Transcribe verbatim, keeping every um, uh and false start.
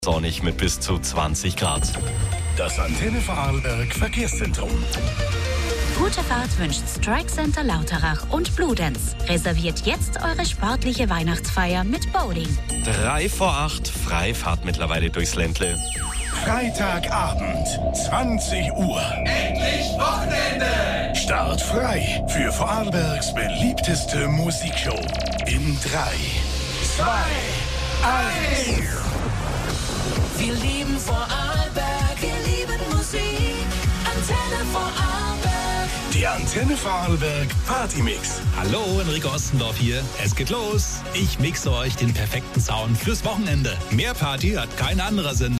Sonnig mit bis zu zwanzig Grad. Das Antenne Vorarlberg Verkehrszentrum. Gute Fahrt wünscht Strike Center Lauterach und Bludenz. Reserviert jetzt eure sportliche Weihnachtsfeier mit Bowling. Drei vor acht, Freifahrt mittlerweile durchs Ländle. Freitagabend, zwanzig Uhr. Endlich Wochenende! Start frei für Vorarlbergs beliebteste Musikshow. In drei, zwei, eins. Wir lieben Vorarlberg, wir lieben Musik. Antenne Vorarlberg. Der Antenne Vorarlberg Partymix. Hallo, Enrico Ostendorf hier. Es geht los. Ich mixe euch den perfekten Sound fürs Wochenende. Mehr Party hat kein anderer Sender.